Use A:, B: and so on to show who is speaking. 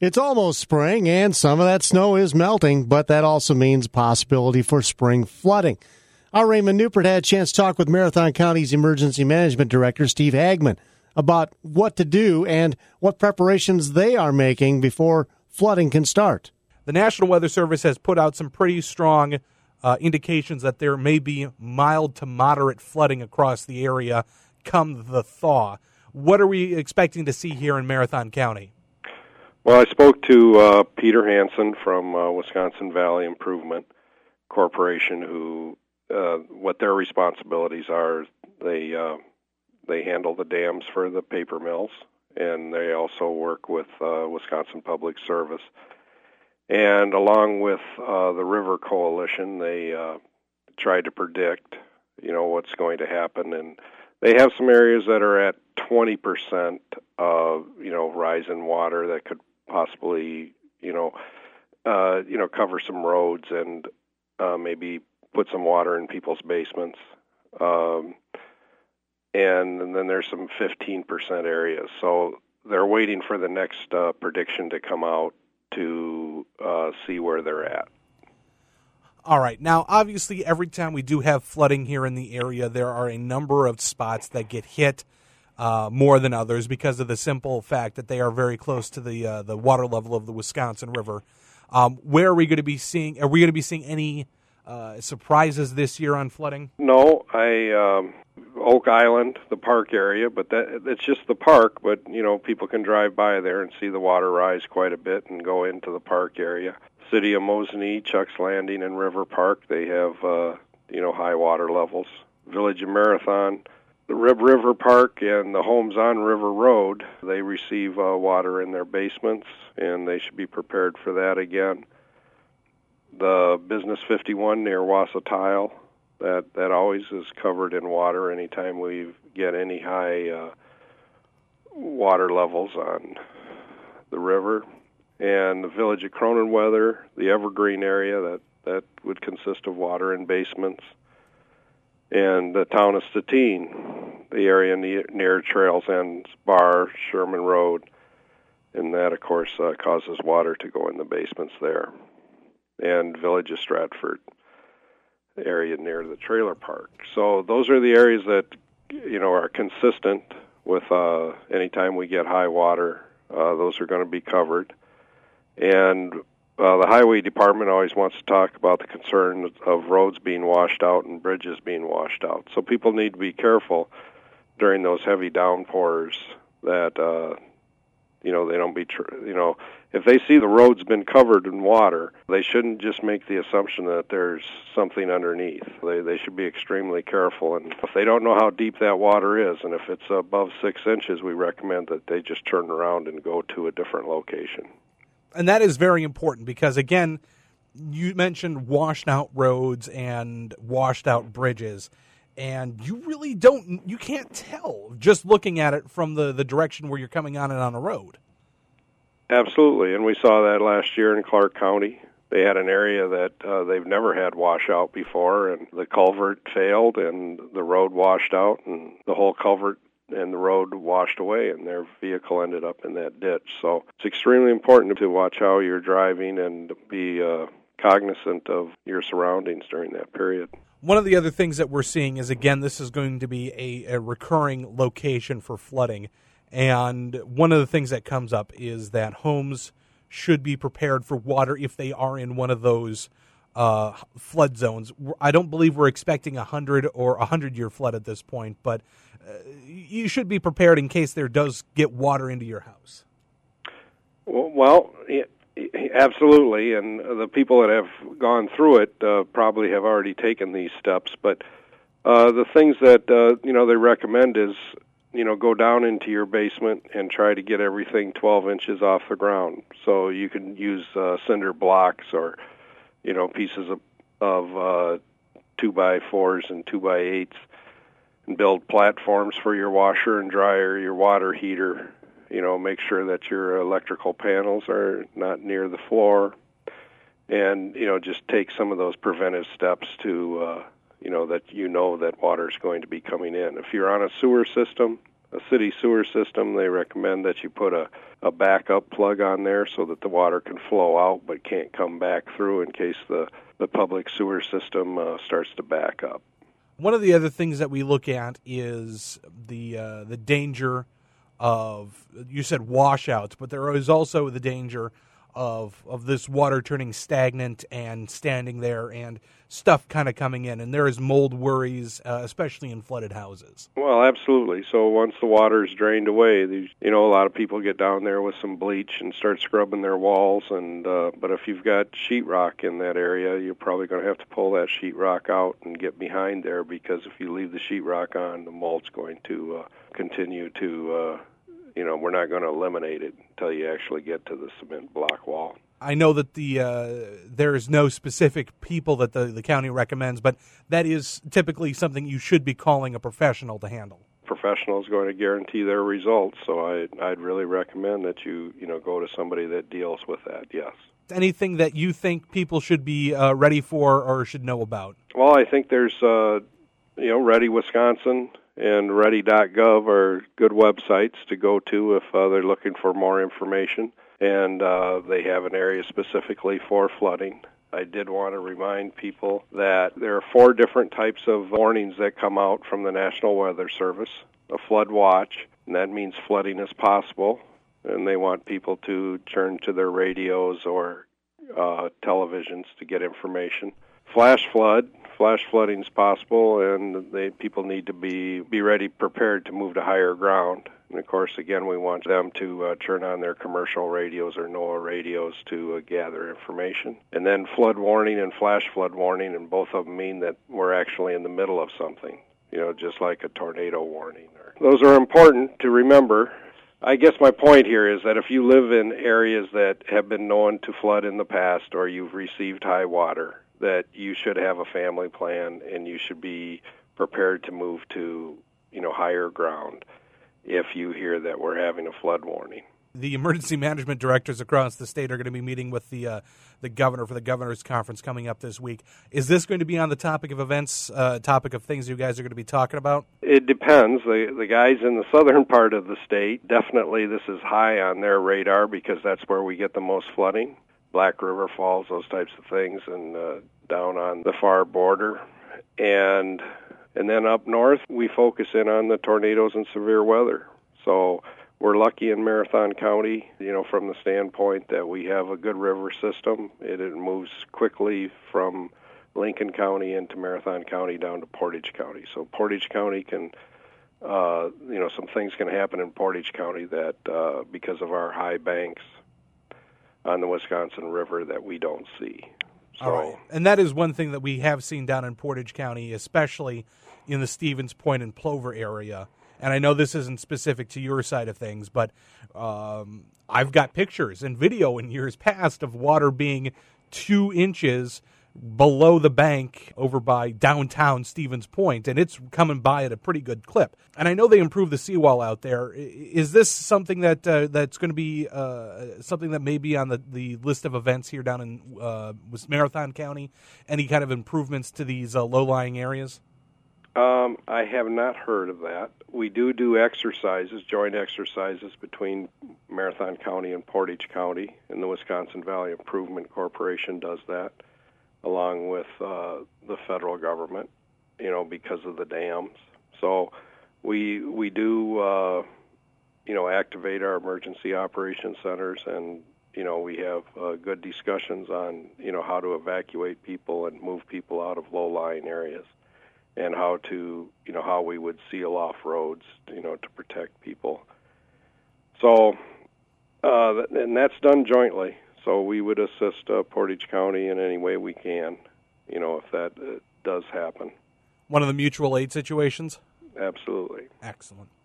A: It's almost spring, and some of that snow is melting, but that also means possibility for spring flooding. Our Raymond Newport had a chance to talk with Marathon County's Emergency Management Director, Steve Hagman, about what to do and what preparations they are making before flooding can start.
B: The National Weather Service has put out some pretty strong indications that there may be mild to moderate flooding across the area come the thaw. What are we expecting to see here in Marathon County?
C: Well, I spoke to Peter Hansen from Wisconsin Valley Improvement Corporation, who what their responsibilities are. They handle the dams for the paper mills, and they also work with Wisconsin Public Service. And along with the River Coalition, they try to predict, what's going to happen. And they have some areas that are at 20% rise in water that could possibly, cover some roads and maybe put some water in people's basements. And then there's some 15% areas. So they're waiting for the next prediction to come out to see where they're at.
B: All right. Now, obviously, every time we do have flooding here in the area, there are a number of spots that get hit more than others because of the simple fact that they are very close to the water level of the Wisconsin River. Where are we going to be seeing? Are we going to be seeing any surprises this year on flooding?
C: No, Oak Island, the park area, but it's just the park. But people can drive by there and see the water rise quite a bit and go into the park area. City of Mosinee, Chuck's Landing, and River Park, they have high water levels. Village of Marathon, the River Park, and the homes on River Road, they receive water in their basements, and they should be prepared for that again. The Business 51 near Wasatile, that always is covered in water anytime we get any high water levels on the river. And the Village of Cronenweather, the Evergreen area, that would consist of water in basements. And the town of Stettin, the area near Trails End Bar, Sherman Road, and that, of course, causes water to go in the basements there. And Village of Stratford, the area near the trailer park. So those are the areas that, are consistent with anytime we get high water, those are going to be covered. And the Highway Department always wants to talk about the concern of roads being washed out and bridges being washed out. So people need to be careful during those heavy downpours that, they don't be, if they see the road's been covered in water, they shouldn't just make the assumption that there's something underneath. They should be extremely careful. And if they don't know how deep that water is, and if it's above 6 inches, we recommend that they just turn around and go to a different location.
B: And that is very important because, again, you mentioned washed out roads and washed out bridges, and you can't tell just looking at it from the direction where you're coming on and on a road.
C: Absolutely, and we saw that last year in Clark County. They had an area that they've never had washout before, and the culvert failed, and the road washed out, and the whole culvert and the road washed away, and their vehicle ended up in that ditch. So it's extremely important to watch how you're driving and be cognizant of your surroundings during that period.
B: One of the other things that we're seeing is, again, this is going to be a recurring location for flooding. And one of the things that comes up is that homes should be prepared for water if they are in one of those flood zones. I don't believe we're expecting 100 or 100-year flood at this point, but you should be prepared in case there does get water into your house.
C: Well, absolutely, and the people that have gone through it probably have already taken these steps. But the things that they recommend is go down into your basement and try to get everything 12 inches off the ground. So you can use cinder blocks or pieces of 2x4s and 2x8s. And build platforms for your washer and dryer, your water heater. Make sure that your electrical panels are not near the floor. And, just take some of those preventive steps to, that that water is going to be coming in. If you're on a sewer system, a city sewer system, they recommend that you put a backup plug on there so that the water can flow out but can't come back through in case the public sewer system starts to back up.
B: One of the other things that we look at is the danger of, you said washouts, but there is also the danger of this water turning stagnant and standing there and stuff kind of coming in, and there is mold worries, especially in flooded houses.
C: Well, absolutely. So once the water is drained away, a lot of people get down there with some bleach and start scrubbing their walls, and but if you've got sheetrock in that area, you're probably going to have to pull that sheetrock out and get behind there, because if you leave the sheetrock on, the mold's going to continue to we're not going to eliminate it until you actually get to the cement block wall.
B: I know that there is no specific people that the county recommends, but that is typically something you should be calling a professional to handle.
C: Professional is going to guarantee their results, so I'd really recommend that you go to somebody that deals with that. Yes.
B: Anything that you think people should be ready for or should know about?
C: Well, I think there's Ready Wisconsin and ready.gov are good websites to go to if they're looking for more information, and they have an area specifically for flooding. I did want to remind people that there are 4 different types of warnings that come out from the National Weather Service. A flood watch, and that means flooding is possible, and they want people to turn to their radios or televisions to get information. Flash flooding is possible, and people need to be ready, prepared to move to higher ground. And of course, again, we want them to turn on their commercial radios or NOAA radios to gather information. And then flood warning and flash flood warning, and both of them mean that we're actually in the middle of something, just like a tornado warning. Those are important to remember. I guess my point here is that if you live in areas that have been known to flood in the past, or you've received high water, that you should have a family plan, and you should be prepared to move to, higher ground if you hear that we're having a flood warning.
B: The emergency management directors across the state are going to be meeting with the governor for the governor's conference coming up this week. Is this going to be on the topic of events, topic of things you guys are going to be talking about?
C: It depends. The guys in the southern part of the state, definitely this is high on their radar because that's where we get the most flooding. Black River Falls, those types of things, and down on the far border. And then up north, we focus in on the tornadoes and severe weather. So we're lucky in Marathon County, from the standpoint that we have a good river system. It moves quickly from Lincoln County into Marathon County down to Portage County. So Portage County can, some things can happen in Portage County that because of our high banks on the Wisconsin River that we don't see. So,
B: all right. And that is one thing that we have seen down in Portage County, especially in the Stevens Point and Plover area. And I know this isn't specific to your side of things, but I've got pictures and video in years past of water being 2 inches below the bank over by downtown Stevens Point, and it's coming by at a pretty good clip. And I know they improved the seawall out there. Is this something that that's going to be something that may be on the list of events here down in Marathon County? Any kind of improvements to these low-lying areas?
C: I have not heard of that. We do exercises, joint exercises between Marathon County and Portage County, and the Wisconsin Valley Improvement Corporation does that, along with the federal government, because of the dams. So we do, activate our emergency operations centers, and, we have good discussions on, how to evacuate people and move people out of low-lying areas, and how to, how we would seal off roads, to protect people. So, and that's done jointly. So we would assist Portage County in any way we can, if that does happen.
B: One of the mutual aid situations?
C: Absolutely.
B: Excellent.